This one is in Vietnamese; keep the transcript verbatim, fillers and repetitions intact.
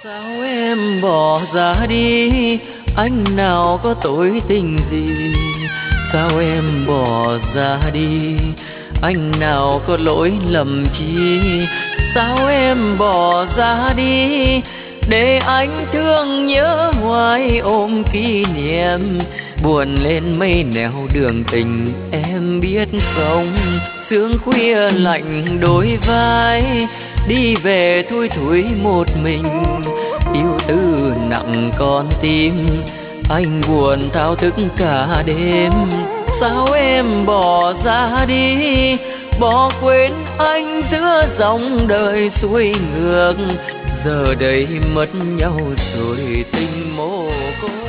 Sao em bỏ ra đi, anh nào có tội tình gì? Sao em bỏ ra đi, anh nào có lỗi lầm chi? Sao em bỏ ra đi, để anh thương nhớ hoài ôm kỷ niệm? Buồn lên mây nẻo đường tình em biết không? Sương khuya lạnh đôi vai, đi về thui thủi một mình. Yêu tư nặng con tim, anh buồn thao thức cả đêm. Sao em bỏ ra đi, bỏ quên anh giữa dòng đời xuôi ngược? Giờ đây mất nhau rồi tình mồ côi.